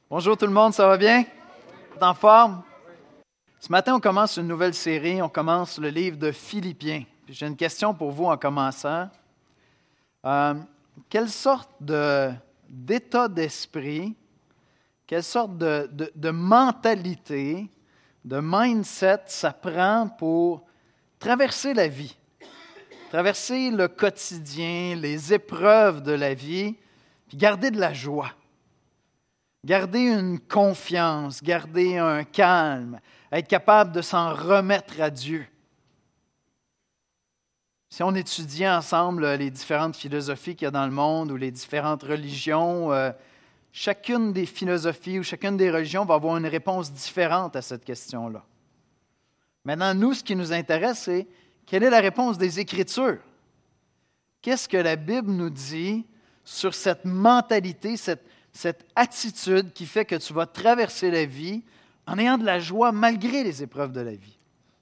Bonjour tout le monde, ça va bien? Vous êtes en forme? Ce matin, on commence une nouvelle série, on commence le livre de Philippiens. Puis j'ai une question pour vous en commençant. Quelle sorte d'état d'esprit, quelle sorte de mentalité, de mindset ça prend pour traverser la vie, traverser le quotidien, les épreuves de la vie, puis garder de la joie? Garder une confiance, garder un calme, être capable de s'en remettre à Dieu. Si on étudiait ensemble les différentes philosophies qu'il y a dans le monde ou les différentes religions, chacune des philosophies ou chacune des religions va avoir une réponse différente à cette question-là. Maintenant, nous, ce qui nous intéresse, c'est quelle est la réponse des Écritures? Qu'est-ce que la Bible nous dit sur cette mentalité, cette attitude qui fait que tu vas traverser la vie en ayant de la joie malgré les épreuves de la vie.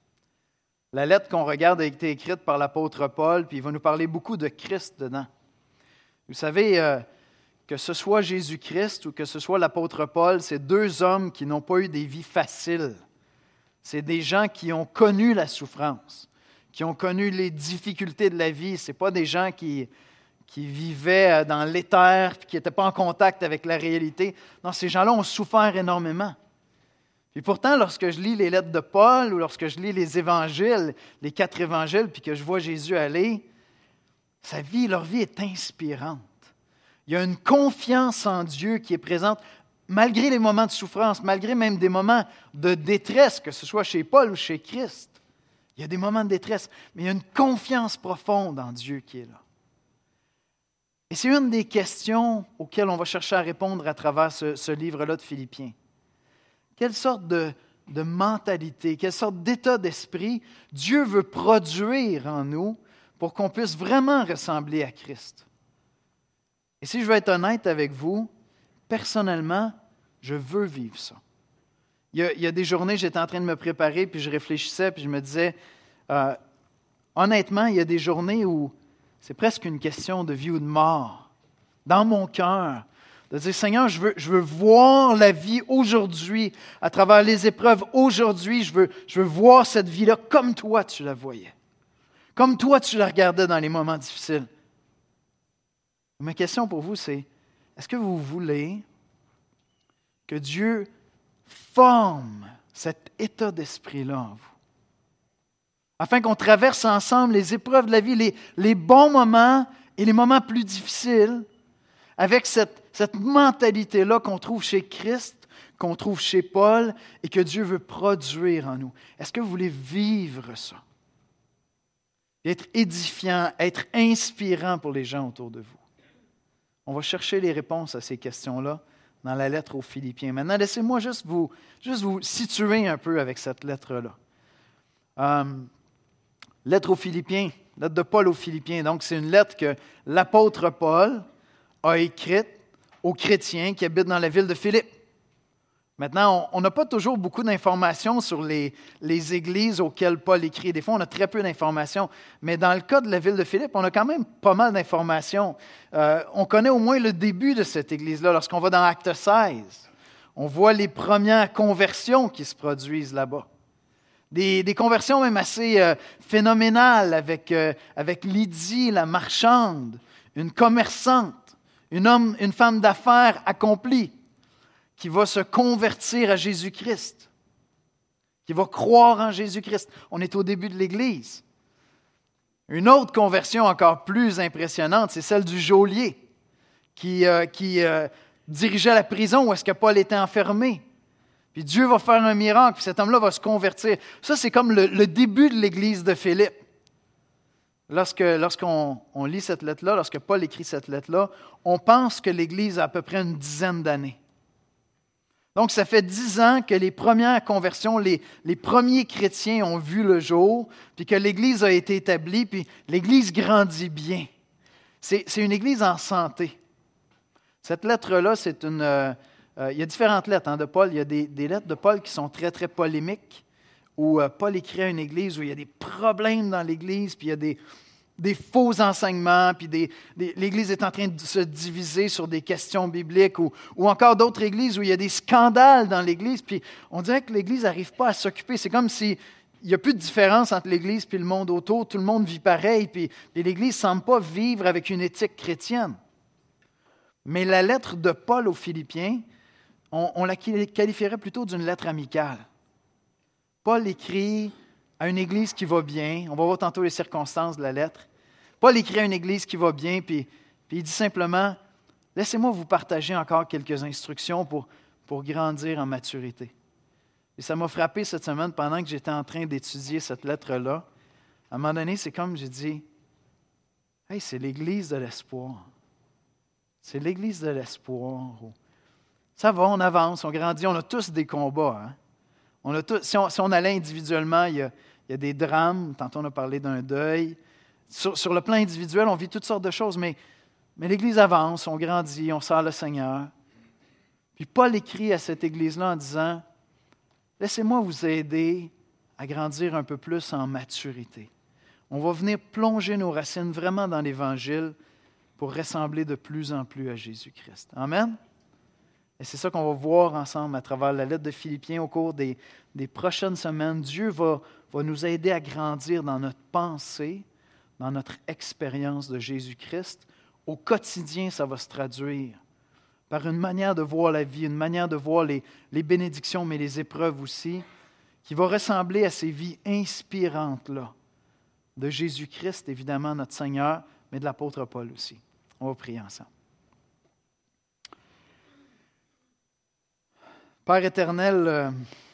La lettre qu'on regarde a été écrite par l'apôtre Paul, puis il va nous parler beaucoup de Christ dedans. Vous savez, que ce soit Jésus-Christ ou que ce soit l'apôtre Paul, c'est deux hommes qui n'ont pas eu des vies faciles. C'est des gens qui ont connu la souffrance, qui ont connu les difficultés de la vie. Ce n'est pas des gens qui vivaient dans l'éther et qui n'étaient pas en contact avec la réalité. Non, ces gens-là ont souffert énormément. Puis pourtant, lorsque je lis les lettres de Paul ou lorsque je lis les évangiles, les 4 évangiles, puis que je vois Jésus aller, leur vie est inspirante. Il y a une confiance en Dieu qui est présente malgré les moments de souffrance, malgré même des moments de détresse, que ce soit chez Paul ou chez Christ. Il y a des moments de détresse, mais il y a une confiance profonde en Dieu qui est là. Et c'est une des questions auxquelles on va chercher à répondre à travers ce livre-là de Philippiens. Quelle sorte de mentalité, quelle sorte d'état d'esprit Dieu veut produire en nous pour qu'on puisse vraiment ressembler à Christ? Et si je veux être honnête avec vous, personnellement, je veux vivre ça. Il y a des journées, j'étais en train de me préparer, puis je réfléchissais, puis je me disais, honnêtement, il y a des journées où c'est presque une question de vie ou de mort, dans mon cœur, de dire, Seigneur, je veux voir la vie aujourd'hui, à travers les épreuves aujourd'hui, je veux voir cette vie-là comme toi tu la voyais, comme toi tu la regardais dans les moments difficiles. Ma question pour vous, c'est, est-ce que vous voulez que Dieu forme cet état d'esprit-là en vous? Afin qu'on traverse ensemble les épreuves de la vie, les bons moments et les moments plus difficiles, avec cette mentalité-là qu'on trouve chez Christ, qu'on trouve chez Paul, et que Dieu veut produire en nous. Est-ce que vous voulez vivre ça? Être édifiant, être inspirant pour les gens autour de vous. On va chercher les réponses à ces questions-là dans la lettre aux Philippiens. Maintenant, laissez-moi juste vous situer un peu avec cette lettre-là. Lettre aux Philippiens, lettre de Paul aux Philippiens. Donc, c'est une lettre que l'apôtre Paul a écrite aux chrétiens qui habitent dans la ville de Philippe. Maintenant, on n'a pas toujours beaucoup d'informations sur les églises auxquelles Paul écrit. Des fois, on a très peu d'informations. Mais dans le cas de la ville de Philippe, on a quand même pas mal d'informations. On connaît au moins le début de cette église-là. Lorsqu'on va dans Acte 16, on voit les premières conversions qui se produisent là-bas. Des conversions même assez phénoménales avec Lydie, la marchande, une commerçante, une femme d'affaires accomplie qui va se convertir à Jésus-Christ, qui va croire en Jésus-Christ. On est au début de l'Église. Une autre conversion encore plus impressionnante, c'est celle du geôlier qui dirigeait la prison où est-ce que Paul était enfermé. Puis Dieu va faire un miracle, puis cet homme-là va se convertir. Ça, c'est comme le début de l'Église de Philippe. Lorsqu'on lit cette lettre-là, lorsque Paul écrit cette lettre-là, on pense que l'Église a à peu près une dizaine d'années. Donc, ça fait 10 ans que les premières conversions, les premiers chrétiens ont vu le jour, puis que l'Église a été établie, puis l'Église grandit bien. C'est une Église en santé. Cette lettre-là, il y a différentes lettres de Paul. Il y a des lettres de Paul qui sont très, très polémiques, où Paul écrit à une Église où il y a des problèmes dans l'Église, puis il y a des faux enseignements, puis l'Église est en train de se diviser sur des questions bibliques, ou encore d'autres églises où il y a des scandales dans l'Église, puis on dirait que l'Église n'arrive pas à s'occuper. C'est comme s'il n'y a plus de différence entre l'Église et le monde autour, tout le monde vit pareil, puis l'Église ne semble pas vivre avec une éthique chrétienne. Mais la lettre de Paul aux Philippiens, on la qualifierait plutôt d'une lettre amicale. Paul écrit à une église qui va bien. On va voir tantôt les circonstances de la lettre. Paul écrit à une église qui va bien, puis il dit simplement, « Laissez-moi vous partager encore quelques instructions pour grandir en maturité. » Et ça m'a frappé cette semaine pendant que j'étais en train d'étudier cette lettre-là. À un moment donné, c'est comme j'ai dit, « Hey, c'est l'église de l'espoir. C'est l'église de l'espoir. » Ça va, on avance, on grandit, on a tous des combats. Hein? Si on allait individuellement, il y a des drames. Tantôt, on a parlé d'un deuil. Sur le plan individuel, on vit toutes sortes de choses, mais l'Église avance, on grandit, on sert le Seigneur. Puis Paul écrit à cette Église-là en disant, « Laissez-moi vous aider à grandir un peu plus en maturité. On va venir plonger nos racines vraiment dans l'Évangile pour ressembler de plus en plus à Jésus-Christ. » Amen? Et c'est ça qu'on va voir ensemble à travers la lettre de Philippiens au cours des prochaines semaines. Dieu va nous aider à grandir dans notre pensée, dans notre expérience de Jésus-Christ. Au quotidien, ça va se traduire par une manière de voir la vie, une manière de voir les bénédictions, mais les épreuves aussi, qui va ressembler à ces vies inspirantes-là, de Jésus-Christ, évidemment, notre Seigneur, mais de l'apôtre Paul aussi. On va prier ensemble. Père éternel,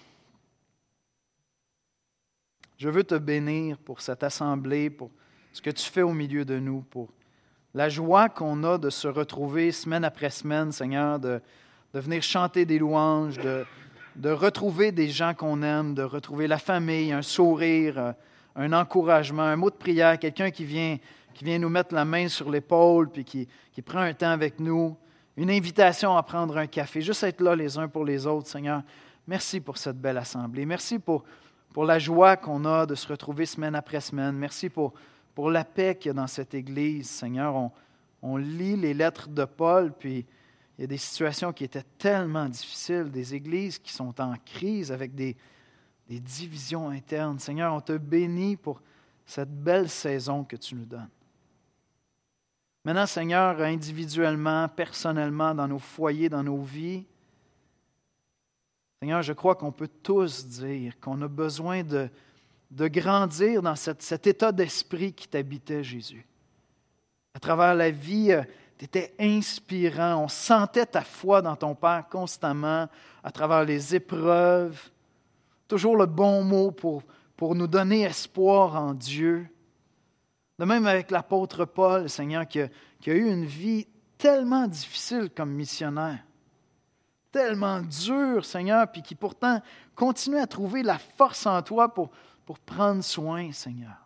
je veux te bénir pour cette assemblée, pour ce que tu fais au milieu de nous, pour la joie qu'on a de se retrouver semaine après semaine, Seigneur, de venir chanter des louanges, de retrouver des gens qu'on aime, de retrouver la famille, un sourire, un encouragement, un mot de prière, quelqu'un qui vient nous mettre la main sur l'épaule puis qui prend un temps avec nous. Une invitation à prendre un café, juste être là les uns pour les autres, Seigneur. Merci pour cette belle assemblée. Merci pour la joie qu'on a de se retrouver semaine après semaine. Merci pour la paix qu'il y a dans cette Église, Seigneur. On lit les lettres de Paul, puis il y a des situations qui étaient tellement difficiles, des églises qui sont en crise avec des divisions internes. Seigneur, on te bénit pour cette belle saison que tu nous donnes. Maintenant, Seigneur, individuellement, personnellement, dans nos foyers, dans nos vies, Seigneur, je crois qu'on peut tous dire qu'on a besoin de grandir dans cet état d'esprit qui t'habitait, Jésus. À travers la vie, tu étais inspirant. On sentait ta foi dans ton Père constamment, à travers les épreuves. Toujours le bon mot pour nous donner espoir en Dieu. De même avec l'apôtre Paul, Seigneur, qui a eu une vie tellement difficile comme missionnaire, tellement dure, Seigneur, puis qui pourtant continue à trouver la force en toi pour prendre soin, Seigneur.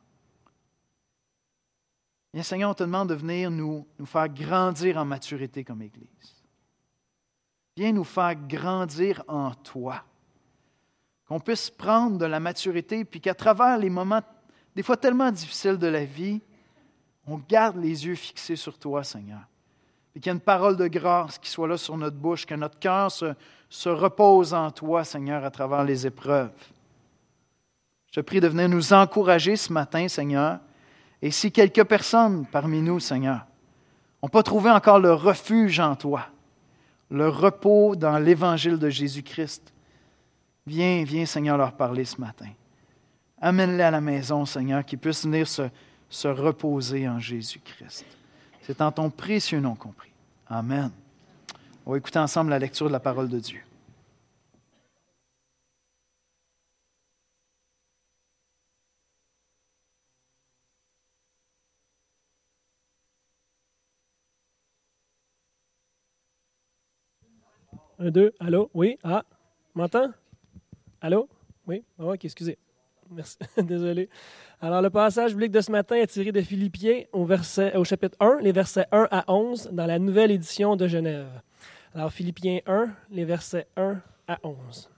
Bien, Seigneur, on te demande de venir nous faire grandir en maturité comme Église. Viens nous faire grandir en toi. Qu'on puisse prendre de la maturité, puis qu'à travers les moments des fois tellement difficiles de la vie, on garde les yeux fixés sur toi, Seigneur. Et qu'il y ait une parole de grâce qui soit là sur notre bouche, que notre cœur se repose en toi, Seigneur, à travers les épreuves. Je te prie de venir nous encourager ce matin, Seigneur. Et si quelques personnes parmi nous, Seigneur, n'ont pas trouvé encore le refuge en toi, le repos dans l'Évangile de Jésus-Christ, viens, Seigneur, leur parler ce matin. Amène-les à la maison, Seigneur, qu'ils puissent venir se reposer en Jésus-Christ. C'est en ton précieux nom qu'on prie. Amen. On va écouter ensemble la lecture de la parole de Dieu. Un, deux, allô? Oui? Ah, m'entends? Allô? Oui? Ok, excusez. Merci, désolé. Alors, le passage biblique de ce matin est tiré de Philippiens au chapitre 1, les versets 1 à 11, dans la nouvelle édition de Genève. Alors, Philippiens 1, les versets 1 à 11.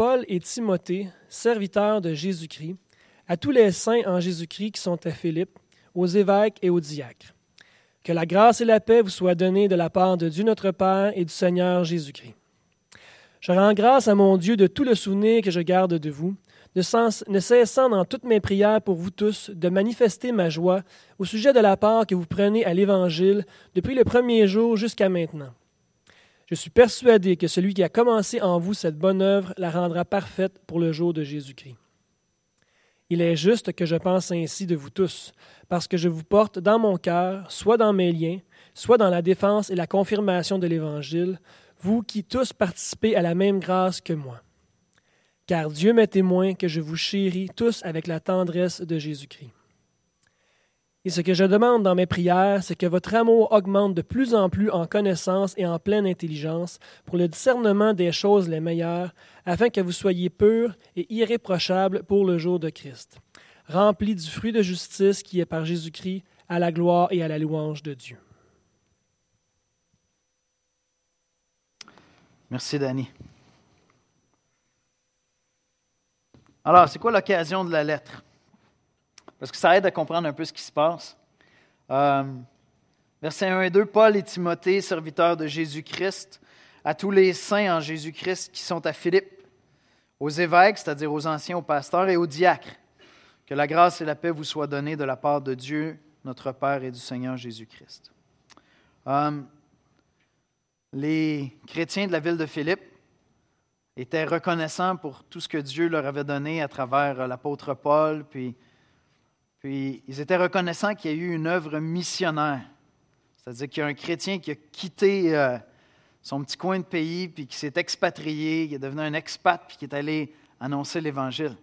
Paul et Timothée, serviteurs de Jésus-Christ, à tous les saints en Jésus-Christ qui sont à Philippe, aux évêques et aux diacres. Que la grâce et la paix vous soient données de la part de Dieu notre Père et du Seigneur Jésus-Christ. Je rends grâce à mon Dieu de tout le souvenir que je garde de vous, ne cessant dans toutes mes prières pour vous tous de manifester ma joie au sujet de la part que vous prenez à l'Évangile depuis le premier jour jusqu'à maintenant. Je suis persuadé que celui qui a commencé en vous cette bonne œuvre la rendra parfaite pour le jour de Jésus-Christ. Il est juste que je pense ainsi de vous tous, parce que je vous porte dans mon cœur, soit dans mes liens, soit dans la défense et la confirmation de l'Évangile, vous qui tous participez à la même grâce que moi. Car Dieu m'est témoin que je vous chéris tous avec la tendresse de Jésus-Christ. Et ce que je demande dans mes prières, c'est que votre amour augmente de plus en plus en connaissance et en pleine intelligence pour le discernement des choses les meilleures, afin que vous soyez purs et irréprochables pour le jour de Christ, remplis du fruit de justice qui est par Jésus-Christ, à la gloire et à la louange de Dieu. Merci, Danny. Alors, c'est quoi l'occasion de la lettre? Parce que ça aide à comprendre un peu ce qui se passe. Versets 1 et 2, Paul et Timothée, serviteurs de Jésus-Christ, à tous les saints en Jésus-Christ qui sont à Philippe, aux évêques, c'est-à-dire aux anciens, aux pasteurs et aux diacres. Que la grâce et la paix vous soient données de la part de Dieu, notre Père et du Seigneur Jésus-Christ. Les chrétiens de la ville de Philippe étaient reconnaissants pour tout ce que Dieu leur avait donné à travers l'apôtre Paul, puis ils étaient reconnaissants qu'il y a eu une œuvre missionnaire. C'est-à-dire qu'il y a un chrétien qui a quitté son petit coin de pays, puis qui s'est expatrié, qui est devenu un expat, puis qui est allé annoncer l'Évangile.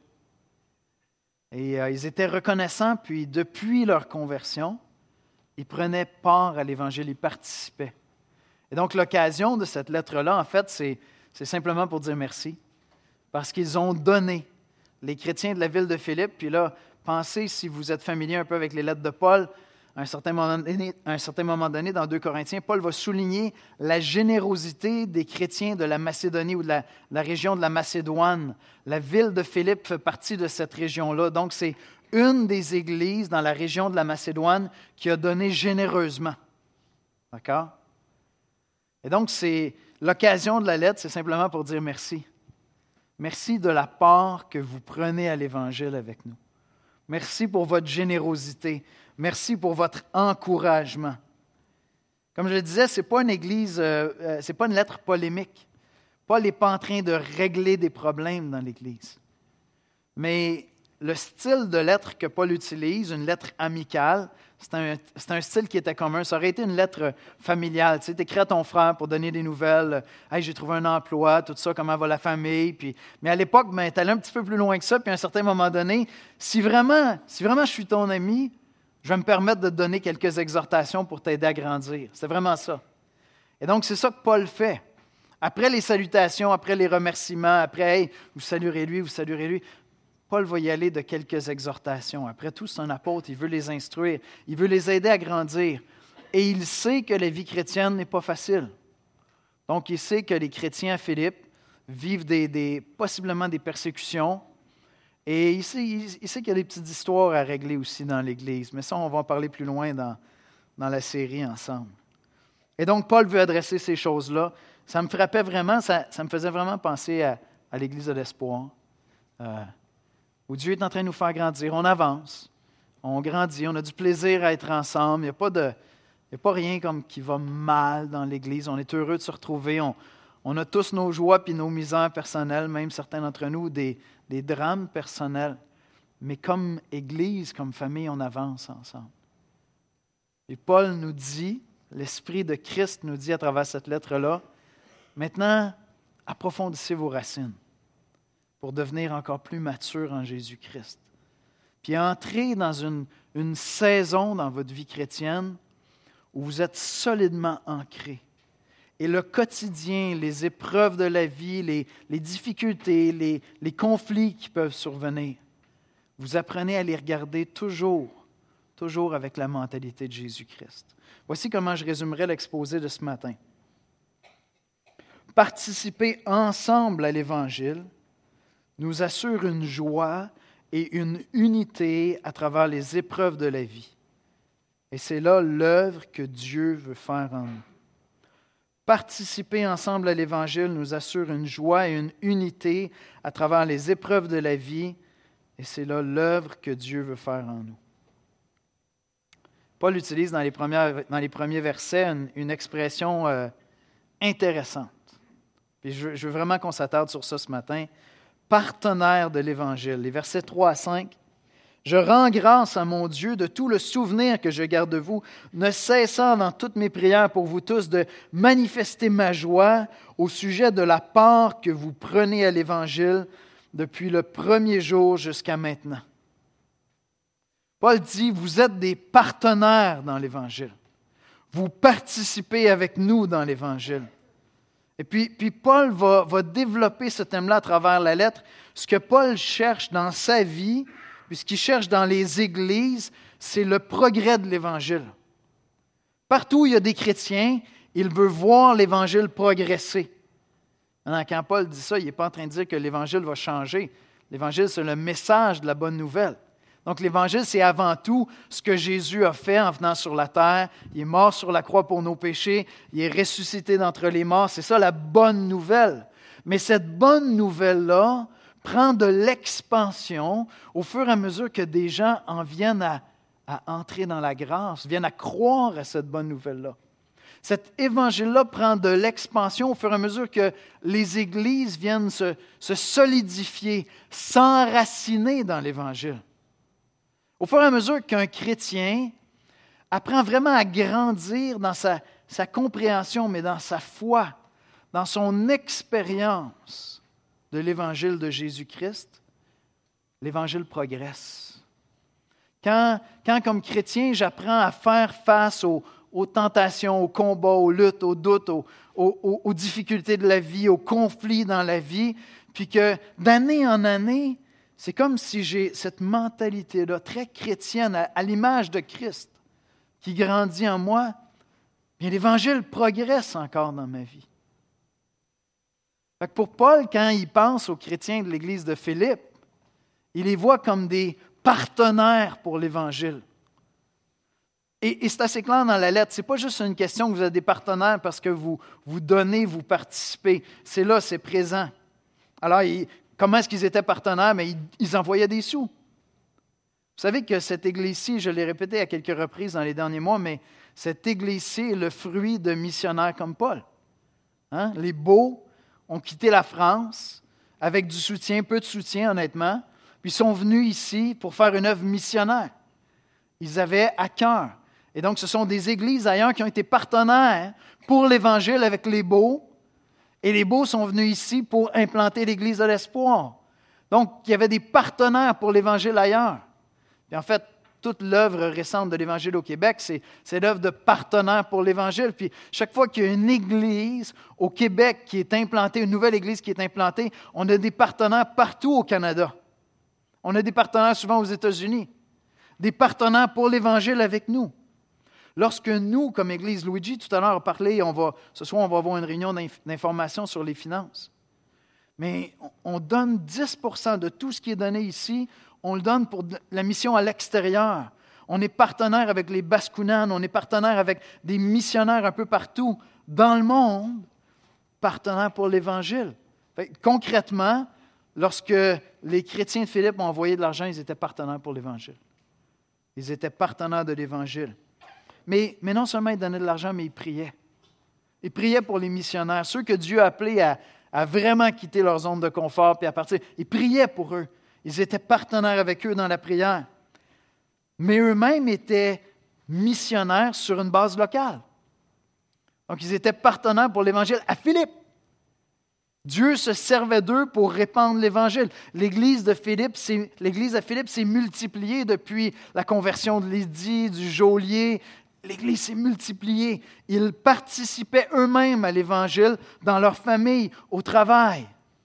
Et ils étaient reconnaissants, puis depuis leur conversion, ils prenaient part à l'Évangile, ils participaient. Et donc l'occasion de cette lettre-là, en fait, c'est simplement pour dire merci, parce qu'ils ont donné, les chrétiens de la ville de Philippe, puis là, pensez, si vous êtes familier un peu avec les lettres de Paul, à un certain moment donné, dans 2 Corinthiens, Paul va souligner la générosité des chrétiens de la Macédonie ou de la région de la Macédoine. La ville de Philippe fait partie de cette région-là. Donc, c'est une des églises dans la région de la Macédoine qui a donné généreusement. D'accord? Et donc, c'est l'occasion de la lettre, c'est simplement pour dire merci. Merci de la part que vous prenez à l'Évangile avec nous. Merci pour votre générosité. Merci pour votre encouragement. Comme je le disais, ce n'est pas une église, c'est pas une lettre polémique. Paul n'est pas en train de régler des problèmes dans l'Église. Mais le style de lettre que Paul utilise, une lettre amicale, c'est un style qui était commun. Ça aurait été une lettre familiale. Tu écris à ton frère pour donner des nouvelles. « Hey, j'ai trouvé un emploi, tout ça, comment va la famille? » Mais à l'époque, tu allais un petit peu plus loin que ça. Puis à un certain moment donné, si vraiment je suis ton ami, je vais me permettre de te donner quelques exhortations pour t'aider à grandir. C'est vraiment ça. Et donc, c'est ça que Paul fait. Après les salutations, après les remerciements, après « Hey, vous saluerez lui, vous saluerez lui », Paul va y aller de quelques exhortations. Après tout, c'est un apôtre, il veut les instruire, il veut les aider à grandir. Et il sait que la vie chrétienne n'est pas facile. Donc, il sait que les chrétiens à Philippe vivent possiblement des persécutions. Et il sait qu'il y a des petites histoires à régler aussi dans l'Église. Mais ça, on va en parler plus loin dans la série ensemble. Et donc, Paul veut adresser ces choses-là. Ça me frappait vraiment, ça me faisait vraiment penser à l'Église de l'Espoir. Où Dieu est en train de nous faire grandir. On avance, on grandit, on a du plaisir à être ensemble. Il n'y a pas rien comme qui va mal dans l'Église. On est heureux de se retrouver. On a tous nos joies et nos misères personnelles, même certains d'entre nous, des drames personnels. Mais comme Église, comme famille, on avance ensemble. Et Paul nous dit, l'Esprit de Christ nous dit à travers cette lettre-là, maintenant, approfondissez vos racines pour devenir encore plus mature en Jésus-Christ. Puis entrez dans une saison dans votre vie chrétienne où vous êtes solidement ancrés. Et le quotidien, les épreuves de la vie, les difficultés, les conflits qui peuvent survenir, vous apprenez à les regarder toujours avec la mentalité de Jésus-Christ. Voici comment je résumerai l'exposé de ce matin. Participer ensemble à l'Évangile nous assure une joie et une unité à travers les épreuves de la vie. Et c'est là l'œuvre que Dieu veut faire en nous. Participer ensemble à l'Évangile nous assure une joie et une unité à travers les épreuves de la vie, et c'est là l'œuvre que Dieu veut faire en nous. Paul utilise dans les premiers versets une expression intéressante. Puis je veux vraiment qu'on s'attarde sur ça ce matin. Partenaire de l'Évangile. Les versets 3 à 5. Je rends grâce à mon Dieu de tout le souvenir que je garde de vous, ne cessant dans toutes mes prières pour vous tous de manifester ma joie au sujet de la part que vous prenez à l'Évangile depuis le premier jour jusqu'à maintenant. Paul dit, vous êtes des partenaires dans l'Évangile. Vous participez avec nous dans l'Évangile. Et puis Paul va développer ce thème-là à travers la lettre. Ce que Paul cherche dans sa vie, puis ce qu'il cherche dans les églises, c'est le progrès de l'Évangile. Partout où il y a des chrétiens, il veut voir l'Évangile progresser. Maintenant, quand Paul dit ça, il n'est pas en train de dire que l'Évangile va changer. L'Évangile, c'est le message de la bonne nouvelle. Donc l'Évangile, c'est avant tout ce que Jésus a fait en venant sur la terre. Il est mort sur la croix pour nos péchés. Il est ressuscité d'entre les morts. C'est ça la bonne nouvelle. Mais cette bonne nouvelle-là prend de l'expansion au fur et à mesure que des gens en viennent à entrer dans la grâce, viennent à croire à cette bonne nouvelle-là. Cet évangile-là prend de l'expansion au fur et à mesure que les églises viennent se solidifier, s'enraciner dans l'Évangile. Au fur et à mesure qu'un chrétien apprend vraiment à grandir dans sa compréhension, mais dans sa foi, dans son expérience de l'Évangile de Jésus-Christ, l'Évangile progresse. Quand comme chrétien, j'apprends à faire face aux tentations, aux combats, aux luttes, aux doutes, aux difficultés de la vie, aux conflits dans la vie, puis que d'année en année, c'est comme si j'ai cette mentalité-là, très chrétienne, à l'image de Christ, qui grandit en moi, bien l'Évangile progresse encore dans ma vie. Fait que pour Paul, quand il pense aux chrétiens de l'Église de Philippe, il les voit comme des partenaires pour l'Évangile. Et c'est assez clair dans la lettre. Ce n'est pas juste une question que vous êtes des partenaires parce que vous donnez, vous participez. C'est là, c'est présent. Alors, comment est-ce qu'ils étaient partenaires? Mais ils envoyaient des sous. Vous savez que cette Église-ci, je l'ai répété à quelques reprises dans les derniers mois, mais cette Église-ci est le fruit de missionnaires comme Paul. Hein? Les beaux ont quitté la France avec du soutien, peu de soutien honnêtement, puis sont venus ici pour faire une œuvre missionnaire. Ils avaient à cœur. Et donc, ce sont des églises ailleurs qui ont été partenaires pour l'Évangile avec les beaux, et les beaux sont venus ici pour implanter l'Église de l'Espoir. Donc, il y avait des partenaires pour l'Évangile ailleurs. Et en fait, toute l'œuvre récente de l'Évangile au Québec, c'est l'œuvre de partenaires pour l'Évangile. Puis chaque fois qu'il y a une église au Québec qui est implantée, une nouvelle église qui est implantée, on a des partenaires partout au Canada. On a des partenaires souvent aux États-Unis. Des partenaires pour l'Évangile avec nous. Lorsque nous, comme Église, Luigi, tout à l'heure a parlé, ce soir on va avoir une réunion d'information sur les finances. Mais on donne 10% de tout ce qui est donné ici, on le donne pour la mission à l'extérieur. On est partenaire avec les Bascounanes, on est partenaire avec des missionnaires un peu partout dans le monde, partenaire pour l'Évangile. Concrètement, lorsque les chrétiens de Philippe ont envoyé de l'argent, ils étaient partenaires pour l'Évangile. Ils étaient partenaires de l'Évangile. Mais non seulement ils donnaient de l'argent, mais ils priaient. Ils priaient pour les missionnaires, ceux que Dieu a appelés à vraiment quitter leur zone de confort puis à partir. Ils priaient pour eux. Ils étaient partenaires avec eux dans la prière. Mais eux-mêmes étaient missionnaires sur une base locale. Donc, ils étaient partenaires pour l'Évangile à Philippe. Dieu se servait d'eux pour répandre l'Évangile. L'Église à Philippe s'est multipliée depuis la conversion de Lydie, du geôlier. L'Église s'est multipliée. Ils participaient eux-mêmes à l'Évangile dans leur famille, au travail.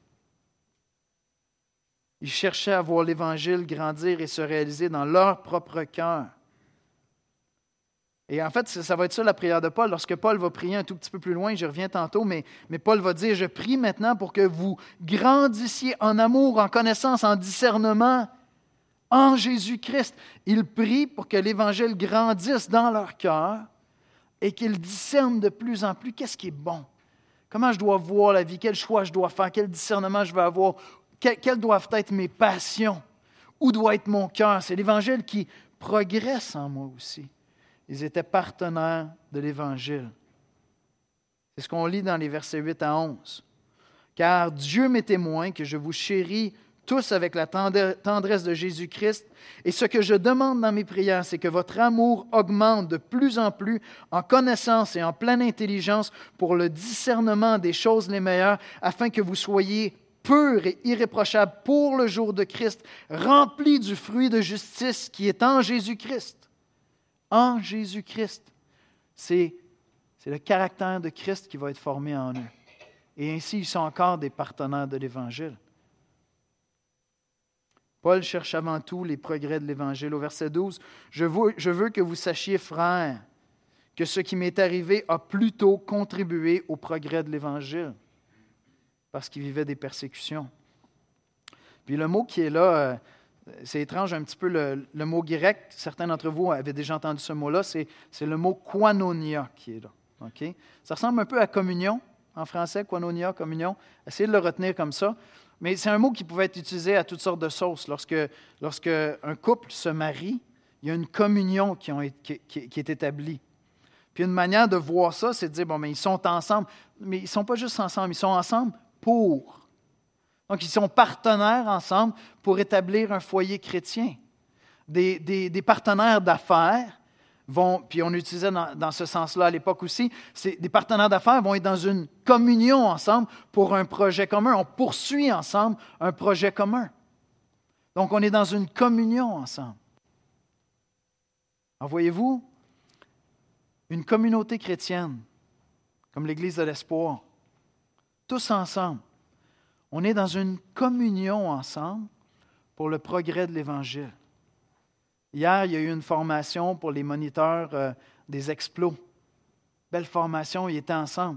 Ils cherchaient à voir l'Évangile grandir et se réaliser dans leur propre cœur. Et en fait, ça va être ça la prière de Paul. Lorsque Paul va prier un tout petit peu plus loin, j'y reviens tantôt, mais Paul va dire, « Je prie maintenant pour que vous grandissiez en amour, en connaissance, en discernement, en Jésus-Christ. » Il prie pour que l'Évangile grandisse dans leur cœur et qu'ils discernent de plus en plus qu'est-ce qui est bon. Comment je dois voir la vie, quel choix je dois faire, quel discernement je vais avoir, quelles doivent être mes passions, où doit être mon cœur. C'est l'Évangile qui progresse en moi aussi. Ils étaient partenaires de l'Évangile. C'est ce qu'on lit dans les versets 8 à 11. « Car Dieu m'est témoin que je vous chéris tous avec la tendresse de Jésus-Christ, et ce que je demande dans mes prières, c'est que votre amour augmente de plus en plus en connaissance et en pleine intelligence pour le discernement des choses les meilleures, afin que vous soyez purs et irréprochables pour le jour de Christ, remplis du fruit de justice qui est en Jésus-Christ. » En Jésus-Christ. C'est le caractère de Christ qui va être formé en eux. Et ainsi, ils sont encore des partenaires de l'Évangile. Paul cherche avant tout les progrès de l'Évangile. Au verset 12, « Je veux que vous sachiez, frères, que ce qui m'est arrivé a plutôt contribué au progrès de l'Évangile, parce qu'il vivait des persécutions. » Puis le mot qui est là, c'est étrange un petit peu, le mot grec, certains d'entre vous avaient déjà entendu ce mot-là, c'est le mot « koinonia » qui est là. Okay? Ça ressemble un peu à « communion » en français, « koinonia », « communion ». Essayez de le retenir comme ça. Mais c'est un mot qui pouvait être utilisé à toutes sortes de sauces. Lorsque un couple se marie, il y a une communion qui est établie. Puis une manière de voir ça, c'est de dire, bon, mais ils sont ensemble. Mais ils ne sont pas juste ensemble, ils sont ensemble pour. Donc, ils sont partenaires ensemble pour établir un foyer chrétien. Des partenaires d'affaires puis on utilisait dans ce sens-là à l'époque aussi, des partenaires d'affaires vont être dans une communion ensemble pour un projet commun. On poursuit ensemble un projet commun. Donc, on est dans une communion ensemble. Alors, voyez-vous, une communauté chrétienne, comme l'Église de l'Espoir, tous ensemble, on est dans une communion ensemble pour le progrès de l'Évangile. Hier, il y a eu une formation pour les moniteurs des explos. Belle formation, ils étaient ensemble.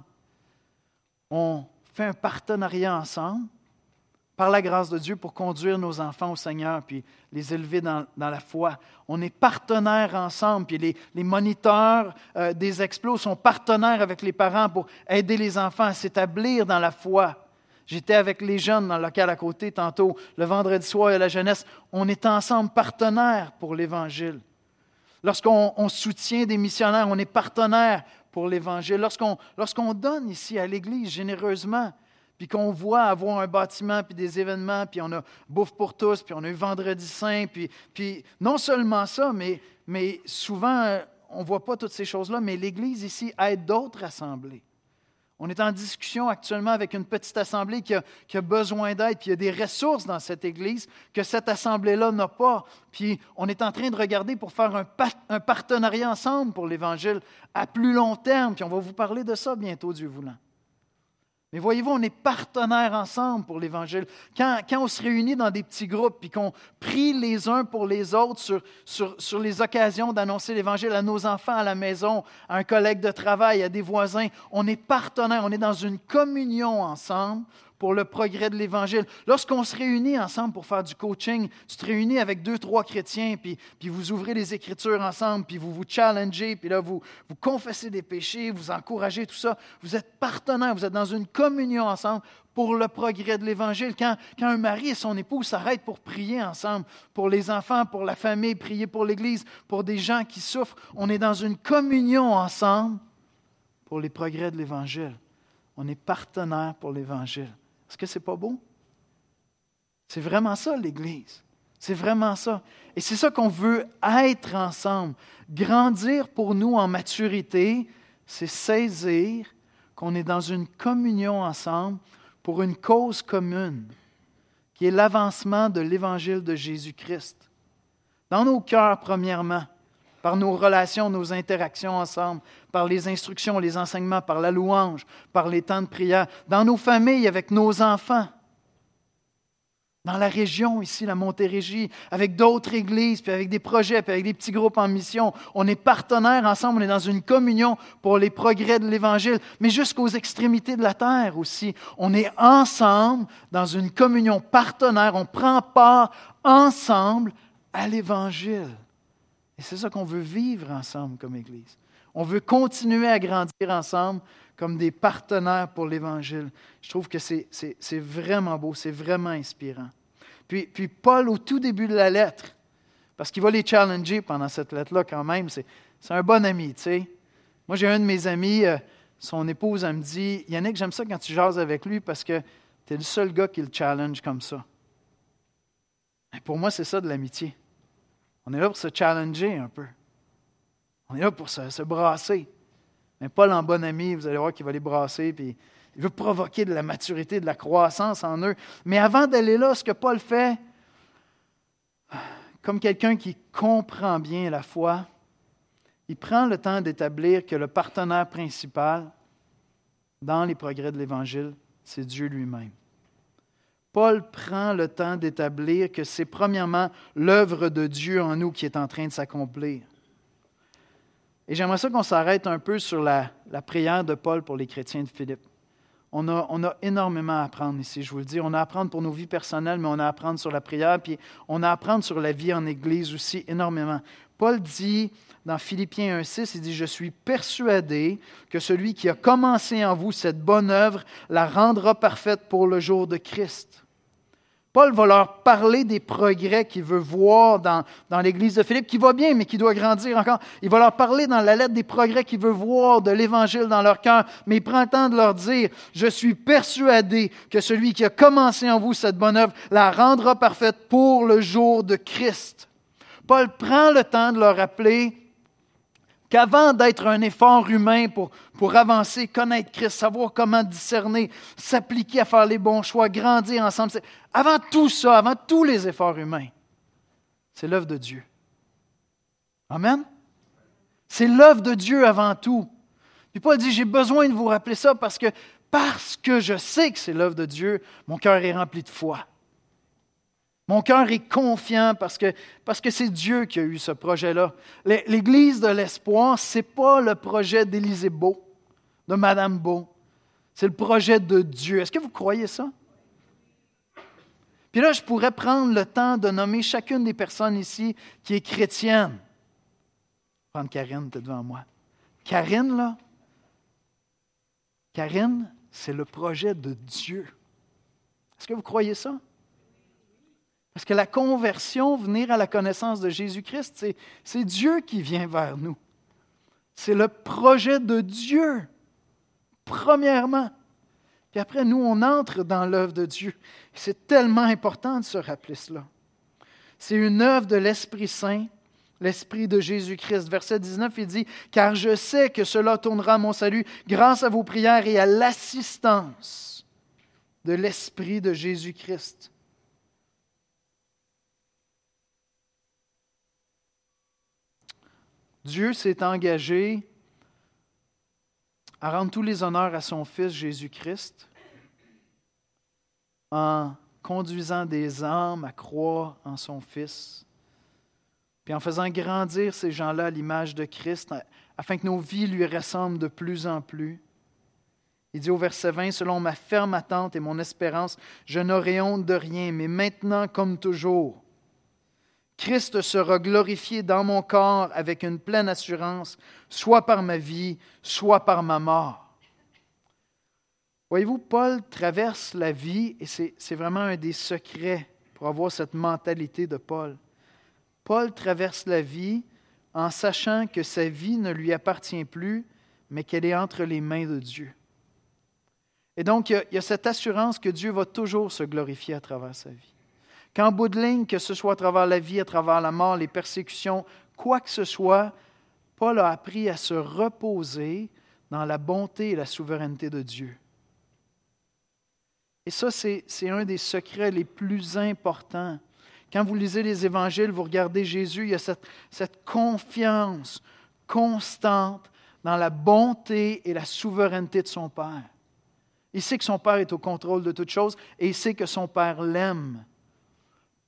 On fait un partenariat ensemble, par la grâce de Dieu, pour conduire nos enfants au Seigneur, puis les élever dans la foi. On est partenaires ensemble, puis les moniteurs des explos sont partenaires avec les parents pour aider les enfants à s'établir dans la foi. J'étais avec les jeunes dans le local à côté tantôt, le vendredi soir à la jeunesse. On est ensemble partenaires pour l'Évangile. Lorsqu'on soutient des missionnaires, on est partenaires pour l'Évangile. Lorsqu'on donne ici à l'Église généreusement, puis qu'on voit avoir un bâtiment, puis des événements, puis on a Bouffe pour tous, puis on a eu Vendredi Saint, puis non seulement ça, mais souvent, on ne voit pas toutes ces choses-là, mais l'Église ici aide d'autres assemblées. On est en discussion actuellement avec une petite assemblée qui a besoin d'aide, puis il y a des ressources dans cette Église que cette assemblée-là n'a pas. Puis on est en train de regarder pour faire un partenariat ensemble pour l'Évangile à plus long terme, puis on va vous parler de ça bientôt, Dieu voulant. Mais voyez-vous, on est partenaires ensemble pour l'Évangile. Quand on se réunit dans des petits groupes puis qu'on prie les uns pour les autres sur les occasions d'annoncer l'Évangile à nos enfants à la maison, à un collègue de travail, à des voisins, on est partenaires, on est dans une communion ensemble pour le progrès de l'Évangile. Lorsqu'on se réunit ensemble pour faire du coaching, tu te réunis avec 2-3 chrétiens, puis vous ouvrez les Écritures ensemble, puis vous challengez, puis là, vous confessez des péchés, vous encouragez, tout ça. Vous êtes partenaires, vous êtes dans une communion ensemble pour le progrès de l'Évangile. Quand un mari et son épouse s'arrêtent pour prier ensemble, pour les enfants, pour la famille, prier pour l'Église, pour des gens qui souffrent, on est dans une communion ensemble pour les progrès de l'Évangile. On est partenaires pour l'Évangile. Est-ce que ce n'est pas beau? C'est vraiment ça, l'Église. C'est vraiment ça. Et c'est ça qu'on veut être ensemble. Grandir pour nous en maturité, c'est saisir qu'on est dans une communion ensemble pour une cause commune, qui est l'avancement de l'Évangile de Jésus-Christ. Dans nos cœurs, premièrement, par nos relations, nos interactions ensemble, par les instructions, les enseignements, par la louange, par les temps de prière, dans nos familles, avec nos enfants. dans la région ici, la Montérégie, avec d'autres églises, puis avec des projets, puis avec des petits groupes en mission. On est partenaires ensemble, on est dans une communion pour les progrès de l'Évangile, mais jusqu'aux extrémités de la terre aussi. On est ensemble dans une communion partenaire, on prend part ensemble à l'Évangile. Et c'est ça qu'on veut vivre ensemble comme Église. On veut continuer à grandir ensemble comme des partenaires pour l'Évangile. Je trouve que c'est vraiment beau, c'est vraiment inspirant. Puis Paul, au tout début de la lettre, parce qu'il va les challenger pendant cette lettre-là quand même, c'est un bon ami, tu sais. Moi, j'ai un de mes amis, son épouse, elle me dit, « Yannick, j'aime ça quand tu jases avec lui parce que tu es le seul gars qui le challenge comme ça. » Et pour moi, c'est ça de l'amitié. On est là pour se challenger un peu. On est là pour se brasser. Mais Paul, en bon ami, vous allez voir qu'il va les brasser, puis il veut provoquer de la maturité, de la croissance en eux. Mais avant d'aller là, ce que Paul fait, comme quelqu'un qui comprend bien la foi, il prend le temps d'établir que le partenaire principal dans les progrès de l'Évangile, c'est Dieu lui-même. Paul prend le temps d'établir que c'est premièrement l'œuvre de Dieu en nous qui est en train de s'accomplir. Et j'aimerais ça qu'on s'arrête un peu sur la prière de Paul pour les chrétiens de Philippe. On a énormément à apprendre ici, je vous le dis. On a à apprendre pour nos vies personnelles, mais on a à apprendre sur la prière, puis on a à apprendre sur la vie en Église aussi énormément. Paul dit dans Philippiens 1,6, il dit « Je suis persuadé que celui qui a commencé en vous cette bonne œuvre la rendra parfaite pour le jour de Christ. » Paul va leur parler des progrès qu'il veut voir dans l'Église de Philippe, qui va bien, mais qui doit grandir encore. Il va leur parler dans la lettre des progrès qu'il veut voir de l'Évangile dans leur cœur, mais il prend le temps de leur dire « Je suis persuadé que celui qui a commencé en vous cette bonne œuvre la rendra parfaite pour le jour de Christ. » Paul prend le temps de leur rappeler qu'avant d'être un effort humain pour avancer, connaître Christ, savoir comment discerner, s'appliquer à faire les bons choix, grandir ensemble, avant tout ça, avant tous les efforts humains, c'est l'œuvre de Dieu. Amen? C'est l'œuvre de Dieu avant tout. Puis Paul dit, j'ai besoin de vous rappeler ça parce que je sais que c'est l'œuvre de Dieu, mon cœur est rempli de foi. Mon cœur est confiant parce que c'est Dieu qui a eu ce projet-là. L'Église de l'Espoir, ce n'est pas le projet d'Élisée Beau, de Madame Beau. C'est le projet de Dieu. Est-ce que vous croyez ça? Puis là, je pourrais prendre le temps de nommer chacune des personnes ici qui est chrétienne. Je vais prendre Karine, tu es devant moi. Karine, là, c'est le projet de Dieu. Est-ce que vous croyez ça? Parce que la conversion, venir à la connaissance de Jésus-Christ, c'est Dieu qui vient vers nous. C'est le projet de Dieu, premièrement. Puis après, nous, on entre dans l'œuvre de Dieu. C'est tellement important de se rappeler cela. C'est une œuvre de l'Esprit Saint, l'Esprit de Jésus-Christ. Verset 19, il dit « Car je sais que cela tournera à mon salut grâce à vos prières et à l'assistance de l'Esprit de Jésus-Christ. » Dieu s'est engagé à rendre tous les honneurs à son Fils Jésus-Christ en conduisant des âmes à croire en son Fils, puis en faisant grandir ces gens-là à l'image de Christ, afin que nos vies lui ressemblent de plus en plus. Il dit au verset 20, « Selon ma ferme attente et mon espérance, je n'aurai honte de rien, mais maintenant comme toujours, Christ sera glorifié dans mon corps avec une pleine assurance, soit par ma vie, soit par ma mort. » Voyez-vous, Paul traverse la vie, et c'est vraiment un des secrets pour avoir cette mentalité de Paul. Paul traverse la vie en sachant que sa vie ne lui appartient plus, mais qu'elle est entre les mains de Dieu. Et donc, il y a cette assurance que Dieu va toujours se glorifier à travers sa vie. Qu'en bout de ligne, que ce soit à travers la vie, à travers la mort, les persécutions, quoi que ce soit, Paul a appris à se reposer dans la bonté et la souveraineté de Dieu. Et ça, c'est un des secrets les plus importants. Quand vous lisez les évangiles, vous regardez Jésus, il y a cette confiance constante dans la bonté et la souveraineté de son Père. Il sait que son Père est au contrôle de toutes choses et il sait que son Père l'aime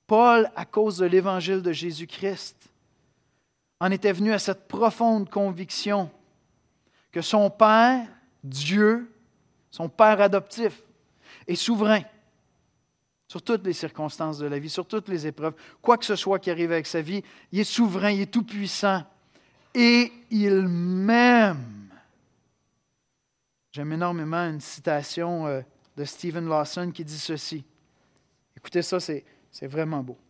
Paul, à cause de l'Évangile de Jésus-Christ, en était venu à cette profonde conviction que son Père, Dieu, son Père adoptif, est souverain sur toutes les circonstances de la vie, sur toutes les épreuves. Quoi que ce soit qui arrive avec sa vie, il est souverain, il est tout-puissant et il m'aime. J'aime énormément une citation de Stephen Lawson qui dit ceci. Écoutez ça, c'est vraiment beau.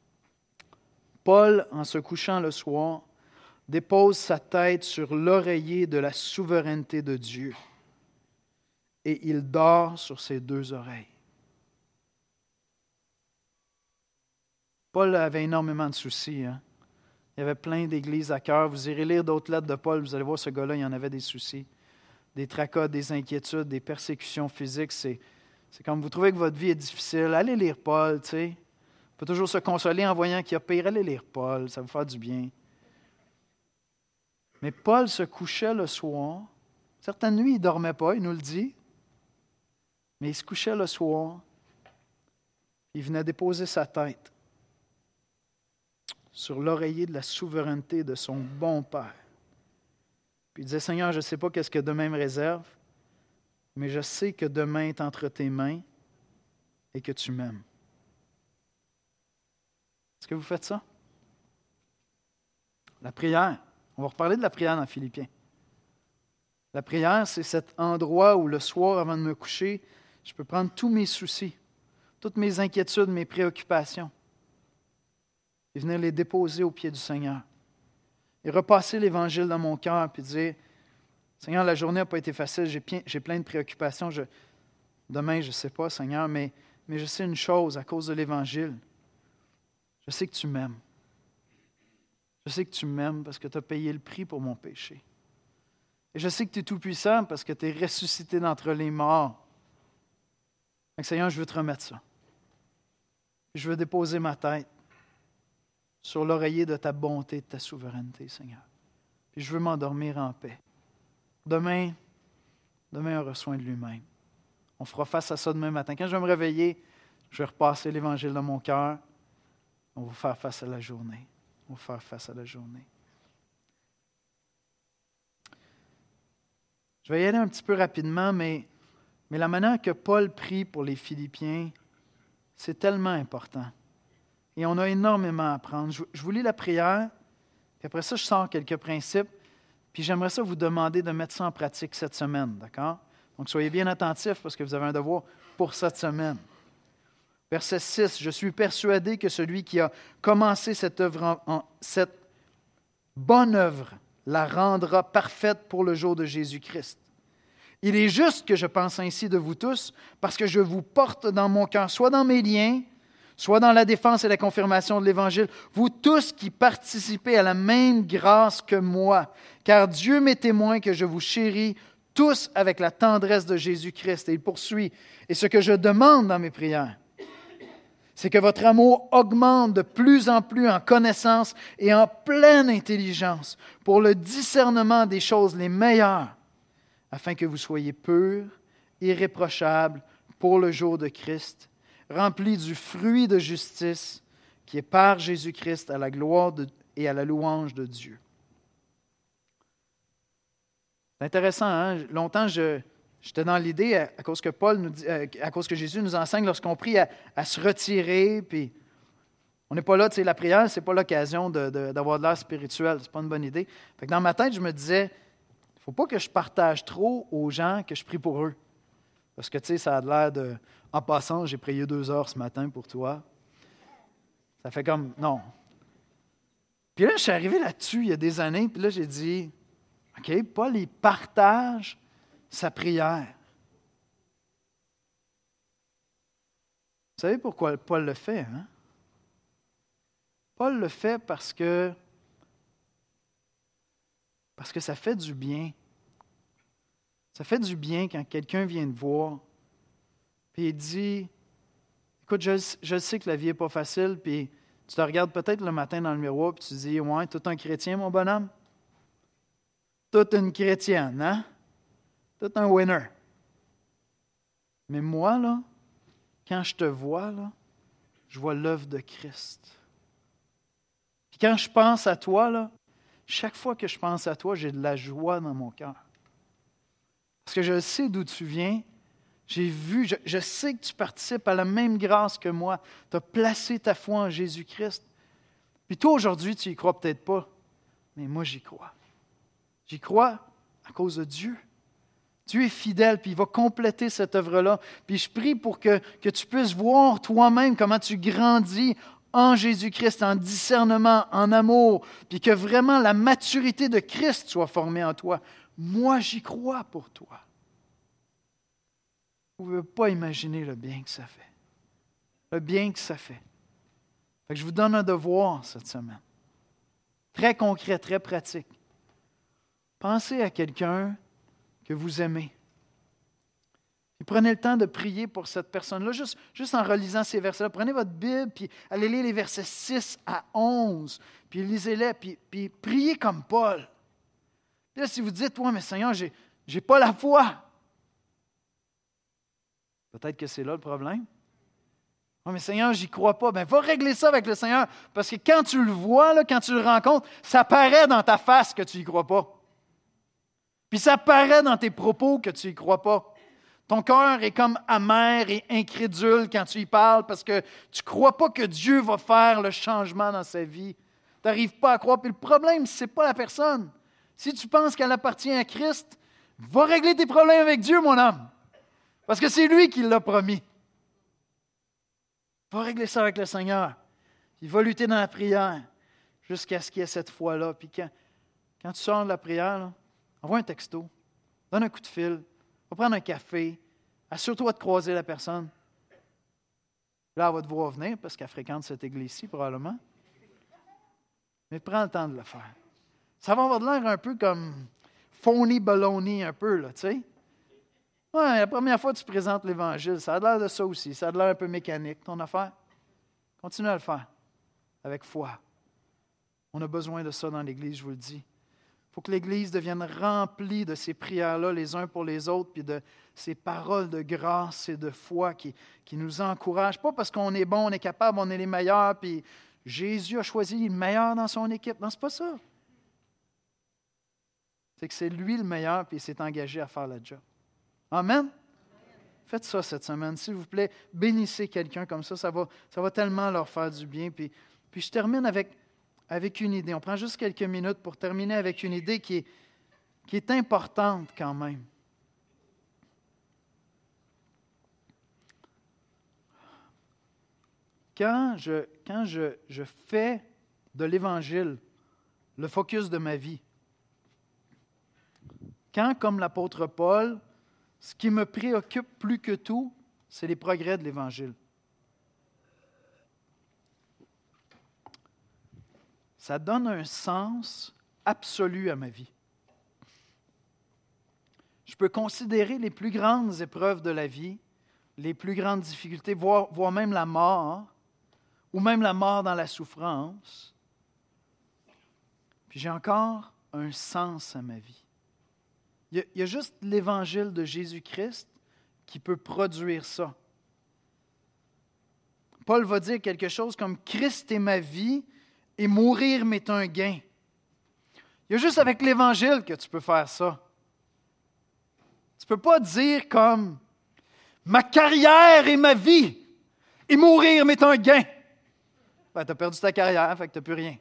Paul, en se couchant le soir, dépose sa tête sur l'oreiller de la souveraineté de Dieu et il dort sur ses deux oreilles. Paul avait énormément de soucis. Hein? Il y avait plein d'églises à cœur. Vous irez lire d'autres lettres de Paul, vous allez voir ce gars-là, il en avait des soucis. Des tracas, des inquiétudes, des persécutions physiques. C'est comme vous trouvez que votre vie est difficile. Allez lire Paul, tu sais. On peut toujours se consoler en voyant qu'il y a pire. Allez lire Paul, ça va vous faire du bien. Mais Paul se couchait le soir. Certaines nuits, il ne dormait pas, il nous le dit. Mais il se couchait le soir. Il venait déposer sa tête sur l'oreiller de la souveraineté de son bon Père. Puis il disait, Seigneur, je ne sais pas qu'est-ce que demain me réserve, mais je sais que demain est entre tes mains et que tu m'aimes. Est-ce que vous faites ça? La prière. On va reparler de la prière dans Philippiens. La prière, c'est cet endroit où le soir, avant de me coucher, je peux prendre tous mes soucis, toutes mes inquiétudes, mes préoccupations, et venir les déposer aux pieds du Seigneur. Et repasser l'Évangile dans mon cœur, puis dire, Seigneur, la journée n'a pas été facile, j'ai plein de préoccupations. Demain, je ne sais pas, Seigneur, mais je sais une chose à cause de l'Évangile. Je sais que tu m'aimes. Je sais que tu m'aimes parce que tu as payé le prix pour mon péché. Et je sais que tu es tout-puissant parce que tu es ressuscité d'entre les morts. Donc, Seigneur, je veux te remettre ça. Puis je veux déposer ma tête sur l'oreiller de ta bonté, de ta souveraineté, Seigneur. Puis je veux m'endormir en paix. Demain, on reçoit de lui-même. On fera face à ça demain matin. Quand je vais me réveiller, je vais repasser l'Évangile dans mon cœur. On va faire face à la journée. On va faire face à la journée. Je vais y aller un petit peu rapidement, mais la manière que Paul prie pour les Philippiens, c'est tellement important. Et on a énormément à apprendre. Je vous lis la prière, puis après ça, je sors quelques principes, puis j'aimerais ça vous demander de mettre ça en pratique cette semaine, d'accord? Donc, soyez bien attentifs parce que vous avez un devoir pour cette semaine. Verset 6, « Je suis persuadé que celui qui a commencé cette bonne œuvre la rendra parfaite pour le jour de Jésus-Christ. Il est juste que je pense ainsi de vous tous, parce que je vous porte dans mon cœur, soit dans mes liens, soit dans la défense et la confirmation de l'Évangile, vous tous qui participez à la même grâce que moi, car Dieu m'est témoin que je vous chéris tous avec la tendresse de Jésus-Christ. » Et il poursuit, « Et ce que je demande dans mes prières, c'est que votre amour augmente de plus en plus en connaissance et en pleine intelligence pour le discernement des choses les meilleures, afin que vous soyez purs, irréprochables pour le jour de Christ, remplis du fruit de justice qui est par Jésus-Christ à la gloire et à la louange de Dieu. » C'est intéressant, hein? Longtemps, j'étais dans l'idée, à cause que à cause que Jésus nous enseigne lorsqu'on prie à se retirer, puis on n'est pas là, tu sais, la prière, c'est pas l'occasion d'avoir de l'air spirituel, c'est pas une bonne idée. Fait que dans ma tête, je me disais, il ne faut pas que je partage trop aux gens que je prie pour eux. Parce que, tu sais, ça a l'air de, en passant, j'ai prié 2 heures ce matin pour toi. Ça fait comme, non. Puis là, je suis arrivé là-dessus il y a des années, puis là, j'ai dit, OK, Paul, il partage sa prière. Vous savez pourquoi Paul le fait, hein? Paul le fait parce que ça fait du bien. Ça fait du bien quand quelqu'un vient te voir, puis il dit, écoute, je sais que la vie n'est pas facile, puis tu te regardes peut-être le matin dans le miroir, puis tu te dis, ouais, tout un chrétien, mon bonhomme. Toute une chrétienne, hein? Tout un winner. Mais moi, là, quand je te vois, là, je vois l'œuvre de Christ. Puis quand je pense à toi, là, chaque fois que je pense à toi, j'ai de la joie dans mon cœur. Parce que je sais d'où tu viens. J'ai vu, je sais que tu participes à la même grâce que moi. Tu as placé ta foi en Jésus-Christ. Puis toi, aujourd'hui, tu n'y crois peut-être pas. Mais moi, j'y crois. J'y crois à cause de Dieu. Dieu est fidèle, puis il va compléter cette œuvre-là. Puis je prie pour que tu puisses voir toi-même comment tu grandis en Jésus-Christ, en discernement, en amour, puis que vraiment la maturité de Christ soit formée en toi. Moi, j'y crois pour toi. Vous ne pouvez pas imaginer le bien que ça fait. Le bien que ça fait. Fait que je vous donne un devoir cette semaine. Très concret, très pratique. Pensez à quelqu'un que vous aimez. Et prenez le temps de prier pour cette personne-là, juste en relisant ces versets-là. Prenez votre Bible, puis allez lire les versets 6 à 11, puis lisez-les, puis priez comme Paul. Puis là, si vous dites, « Ouais, mais Seigneur, j'ai pas la foi. » Peut-être que c'est là le problème. « Ouais, mais Seigneur, j'y crois pas. » Bien, va régler ça avec le Seigneur, parce que quand tu le vois, là, quand tu le rencontres, ça paraît dans ta face que tu y crois pas. Puis ça paraît dans tes propos que tu n'y crois pas. Ton cœur est comme amer et incrédule quand tu y parles parce que tu ne crois pas que Dieu va faire le changement dans sa vie. Tu n'arrives pas à croire. Puis le problème, ce n'est pas la personne. Si tu penses qu'elle appartient à Christ, va régler tes problèmes avec Dieu, mon homme. Parce que c'est lui qui l'a promis. Va régler ça avec le Seigneur. Il va lutter dans la prière jusqu'à ce qu'il y ait cette foi-là. Puis quand tu sors de la prière, là, envoie un texto, donne un coup de fil, va prendre un café, assure-toi de croiser la personne. Là, elle va te voir venir parce qu'elle fréquente cette église-ci probablement. Mais prends le temps de le faire. Ça va avoir de l'air un peu comme phony baloney un peu, là, tu sais. Ouais, la première fois que tu présentes l'Évangile, ça a l'air de ça aussi. Ça a l'air un peu mécanique, ton affaire. Continue à le faire avec foi. On a besoin de ça dans l'Église, je vous le dis. Il faut que l'Église devienne remplie de ces prières-là les uns pour les autres, puis de ces paroles de grâce et de foi qui nous encouragent. Pas parce qu'on est bon, on est capable, on est les meilleurs, puis Jésus a choisi le meilleur dans son équipe. Non, c'est pas ça. C'est que c'est lui le meilleur, puis il s'est engagé à faire le job. Amen? Faites ça cette semaine, s'il vous plaît. Bénissez quelqu'un comme ça. Ça va tellement leur faire du bien. Puis je termine avec une idée. On prend juste quelques minutes pour terminer avec une idée qui est importante quand même. Quand je fais de l'Évangile le focus de ma vie, quand, comme l'apôtre Paul, ce qui me préoccupe plus que tout, c'est les progrès de l'Évangile. Ça donne un sens absolu à ma vie. Je peux considérer les plus grandes épreuves de la vie, les plus grandes difficultés, voire même la mort, ou même la mort dans la souffrance. Puis j'ai encore un sens à ma vie. Il y a juste l'Évangile de Jésus-Christ qui peut produire ça. Paul va dire quelque chose comme « Christ est ma vie et mourir m'est un gain ». Il y a juste avec l'Évangile que tu peux faire ça. Tu ne peux pas dire comme « Ma carrière est ma vie et mourir m'est un gain ». Ben, tu as perdu ta carrière, fait que tu n'as plus rien.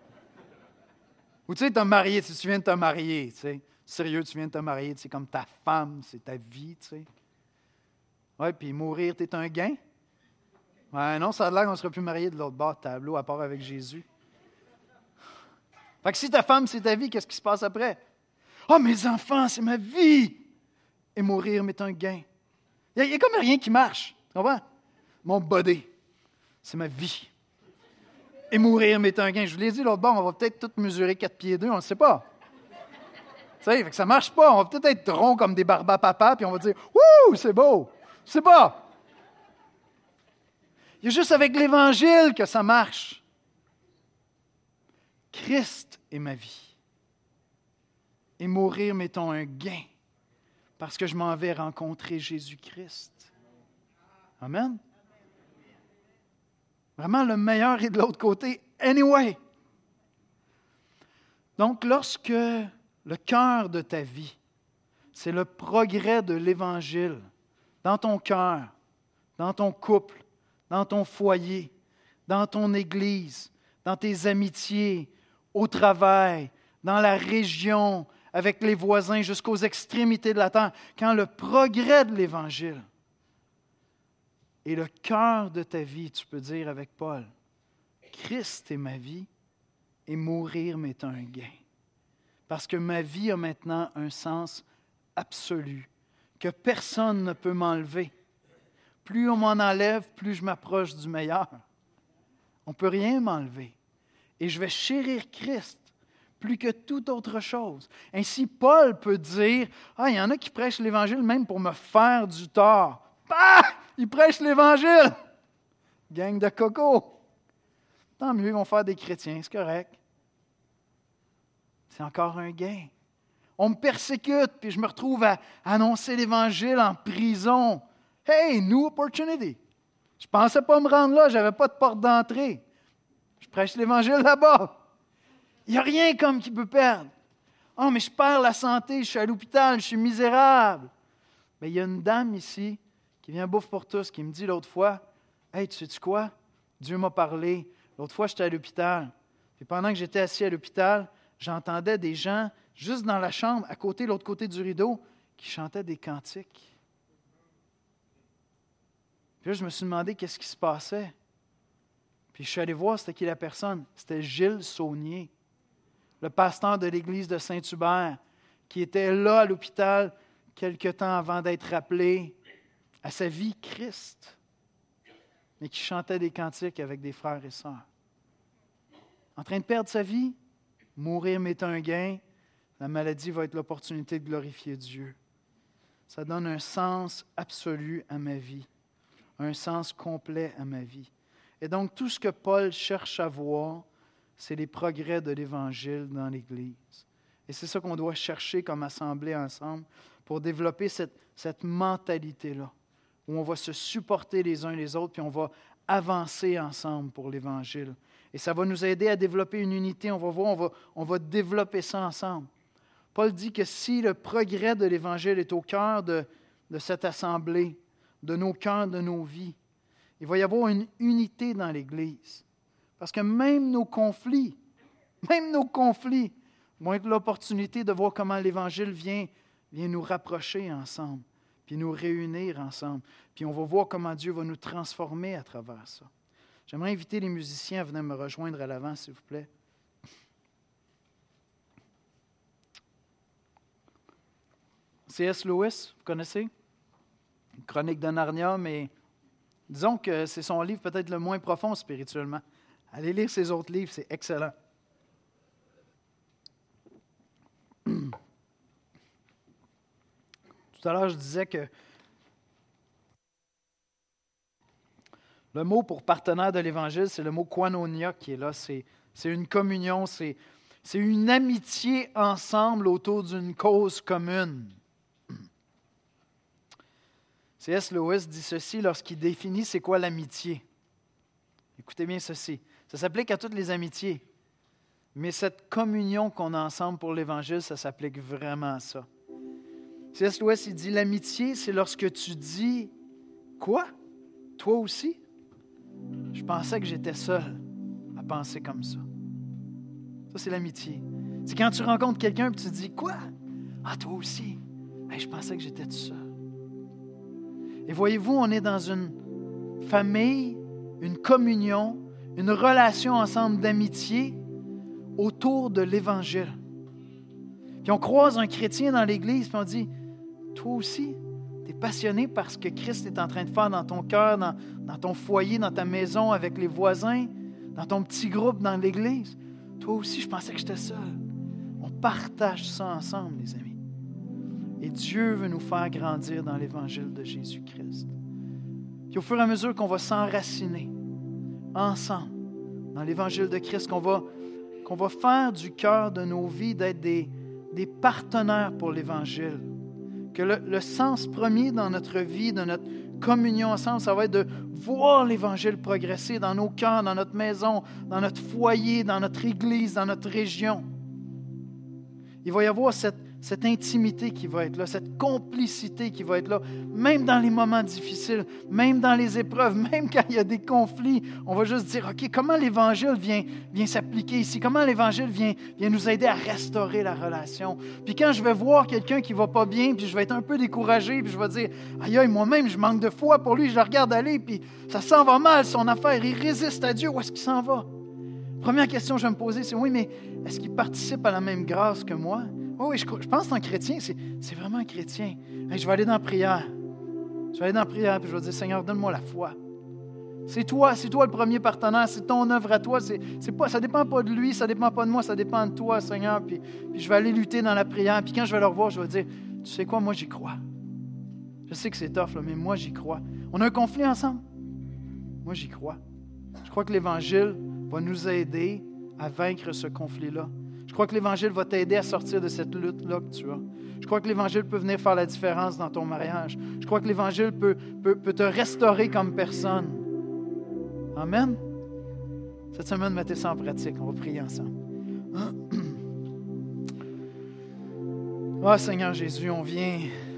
Ou tu sais, tu as marié, tu viens de te marier, tu sais. Sérieux, tu viens de te marier, c'est comme ta femme, c'est ta vie, tu sais. Oui, puis mourir, t'es un gain. Ouais, non, ça a l'air qu'on ne sera plus marié de l'autre bord de tableau, à part avec Jésus. Fait que si ta femme, c'est ta vie, qu'est-ce qui se passe après? Oh, mes enfants, c'est ma vie! Et mourir m'est un gain. Il n'y a comme rien qui marche, tu comprends? Mon body, c'est ma vie. Et mourir m'est un gain. Je vous l'ai dit l'autre bord, on va peut-être tous mesurer 4 pieds 2, on ne sait pas. Tu sais, fait que ça ne marche pas. On va peut-être être ronds comme des barbas papa, puis on va dire « Wouh, c'est beau! » Je sais pas. Il y a juste avec l'Évangile que ça marche. Christ est ma vie. Et mourir m'est un gain, parce que je m'en vais rencontrer Jésus-Christ. Amen. Vraiment, le meilleur est de l'autre côté. Anyway. Donc, lorsque le cœur de ta vie, c'est le progrès de l'Évangile dans ton cœur, dans ton couple, dans ton foyer, dans ton Église, dans tes amitiés, au travail, dans la région, avec les voisins, jusqu'aux extrémités de la terre, quand le progrès de l'Évangile est le cœur de ta vie, tu peux dire avec Paul, Christ est ma vie et mourir m'est un gain. Parce que ma vie a maintenant un sens absolu, que personne ne peut m'enlever. Plus on m'en enlève, plus je m'approche du meilleur. On ne peut rien m'enlever. Et je vais chérir Christ plus que toute autre chose. Ainsi, Paul peut dire, « Ah, il y en a qui prêchent l'Évangile même pour me faire du tort. » Bah! Ils prêchent l'Évangile! Gang de coco! Tant mieux, ils vont faire des chrétiens, c'est correct. C'est encore un gain. On me persécute, puis je me retrouve à annoncer l'Évangile en prison. Hey, new opportunity! Je ne pensais pas me rendre là, je n'avais pas de porte d'entrée. Je prêche l'Évangile là-bas. Il n'y a rien comme qui peut perdre. Oh, mais je perds la santé, je suis à l'hôpital, je suis misérable. Mais il y a une dame ici qui vient à Bouffe pour tous, qui me dit l'autre fois, « Hey, tu sais-tu quoi? Dieu m'a parlé. L'autre fois, j'étais à l'hôpital. Et pendant que j'étais assis à l'hôpital, j'entendais des gens, juste dans la chambre, à côté, l'autre côté du rideau, qui chantaient des cantiques. Puis là, je me suis demandé qu'est-ce qui se passait. Puis je suis allé voir c'était qui la personne. C'était Gilles Saunier, le pasteur de l'église de Saint-Hubert, qui était là à l'hôpital quelque temps avant d'être rappelé à sa vie Christ, mais qui chantait des cantiques avec des frères et sœurs. En train de perdre sa vie, mourir m'est un gain, la maladie va être l'opportunité de glorifier Dieu. Ça donne un sens absolu à ma vie, un sens complet à ma vie. Et donc, tout ce que Paul cherche à voir, c'est les progrès de l'Évangile dans l'Église. Et c'est ça qu'on doit chercher comme assemblée ensemble pour développer cette mentalité-là, où on va se supporter les uns les autres, puis on va avancer ensemble pour l'Évangile. Et ça va nous aider à développer une unité. On va voir, on va développer ça ensemble. Paul dit que si le progrès de l'Évangile est au cœur de cette assemblée, de nos cœurs, de nos vies, il va y avoir une unité dans l'Église. Parce que même nos conflits vont être l'opportunité de voir comment l'Évangile vient nous rapprocher ensemble, puis nous réunir ensemble. Puis on va voir comment Dieu va nous transformer à travers ça. J'aimerais inviter les musiciens à venir me rejoindre à l'avant, s'il vous plaît. C.S. Lewis, vous connaissez? Chronique de Narnia, mais disons que c'est son livre peut-être le moins profond spirituellement. Allez lire ses autres livres, c'est excellent. Tout à l'heure, je disais que le mot pour partenaire de l'Évangile, c'est le mot koinonia qui est là. C'est une communion, c'est une amitié ensemble autour d'une cause commune. C.S. Lewis dit ceci lorsqu'il définit c'est quoi l'amitié. Écoutez bien ceci. Ça s'applique à toutes les amitiés. Mais cette communion qu'on a ensemble pour l'Évangile, ça s'applique vraiment à ça. C.S. Lewis, il dit, l'amitié, c'est lorsque tu dis, quoi? Toi aussi? Je pensais que j'étais seul à penser comme ça. Ça, c'est l'amitié. C'est quand tu rencontres quelqu'un et tu dis, quoi? Ah, toi aussi? Hey, je pensais que j'étais tout seul. Et voyez-vous, on est dans une famille, une communion, une relation ensemble d'amitié autour de l'Évangile. Puis on croise un chrétien dans l'Église, puis on dit, toi aussi, tu es passionné par ce que Christ est en train de faire dans ton cœur, dans ton foyer, dans ta maison, avec les voisins, dans ton petit groupe dans l'Église. Toi aussi, je pensais que j'étais seul. On partage ça ensemble, les amis. Et Dieu veut nous faire grandir dans l'Évangile de Jésus-Christ. Puis au fur et à mesure qu'on va s'enraciner ensemble dans l'Évangile de Christ, qu'on va faire du cœur de nos vies d'être des partenaires pour l'Évangile. Que le sens premier dans notre vie, de notre communion ensemble, ça va être de voir l'Évangile progresser dans nos cœurs, dans notre maison, dans notre foyer, dans notre église, dans notre région. Il va y avoir cette intimité qui va être là, cette complicité qui va être là, même dans les moments difficiles, même dans les épreuves, même quand il y a des conflits. On va juste dire, OK, comment l'Évangile vient s'appliquer ici? Comment l'Évangile vient nous aider à restaurer la relation? Puis quand je vais voir quelqu'un qui ne va pas bien, puis je vais être un peu découragé, puis je vais dire, aïe, aïe, moi-même, je manque de foi pour lui, je le regarde aller, puis ça s'en va mal, son affaire, il résiste à Dieu, où est-ce qu'il s'en va? Première question que je vais me poser, c'est, oui, mais est-ce qu'il participe à la même grâce que moi? Oui, je pense que c'est un chrétien, c'est vraiment un chrétien. Hey, je vais aller dans la prière. Je vais aller dans la prière, puis je vais dire, Seigneur, donne-moi la foi. C'est toi le premier partenaire, c'est ton œuvre à toi. Ça ne dépend pas de lui, ça ne dépend pas de moi, ça dépend de toi, Seigneur. Puis je vais aller lutter dans la prière. Puis quand je vais le revoir, je vais dire, tu sais quoi, moi j'y crois. Je sais que c'est tough, là, mais moi j'y crois. On a un conflit ensemble. Moi j'y crois. Je crois que l'Évangile va nous aider à vaincre ce conflit-là. Je crois que l'Évangile va t'aider à sortir de cette lutte-là que tu as. Je crois que l'Évangile peut venir faire la différence dans ton mariage. Je crois que l'Évangile peut te restaurer comme personne. Amen. Cette semaine, mettez ça en pratique. On va prier ensemble. Ah, Seigneur Jésus, on vient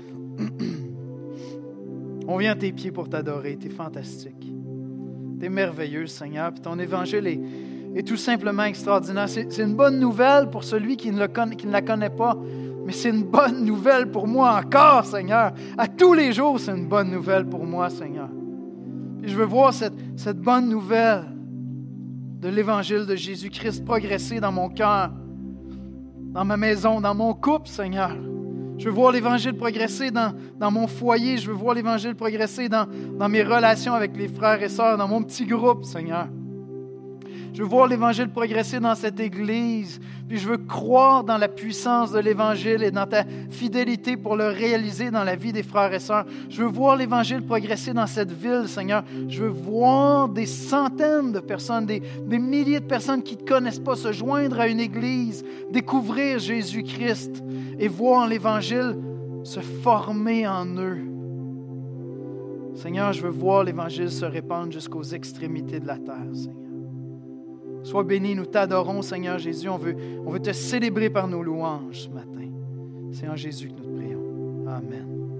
à tes pieds pour t'adorer. Tu es fantastique. Tu es merveilleux, Seigneur. Puis ton Évangile est tout simplement extraordinaire. C'est une bonne nouvelle pour celui qui ne la connaît pas, mais c'est une bonne nouvelle pour moi encore, Seigneur. À tous les jours, c'est une bonne nouvelle pour moi, Seigneur. Puis je veux voir cette bonne nouvelle de l'Évangile de Jésus-Christ progresser dans mon cœur, dans ma maison, dans mon couple, Seigneur. Je veux voir l'Évangile progresser dans mon foyer. Je veux voir l'Évangile progresser dans mes relations avec les frères et sœurs, dans mon petit groupe, Seigneur. Je veux voir l'Évangile progresser dans cette Église. Puis je veux croire dans la puissance de l'Évangile et dans ta fidélité pour le réaliser dans la vie des frères et sœurs. Je veux voir l'Évangile progresser dans cette ville, Seigneur. Je veux voir des centaines de personnes, des milliers de personnes qui ne te connaissent pas se joindre à une Église, découvrir Jésus-Christ et voir l'Évangile se former en eux. Seigneur, je veux voir l'Évangile se répandre jusqu'aux extrémités de la terre, Seigneur. Sois béni, nous t'adorons, Seigneur Jésus. On veut te célébrer par nos louanges ce matin. C'est en Jésus que nous te prions. Amen.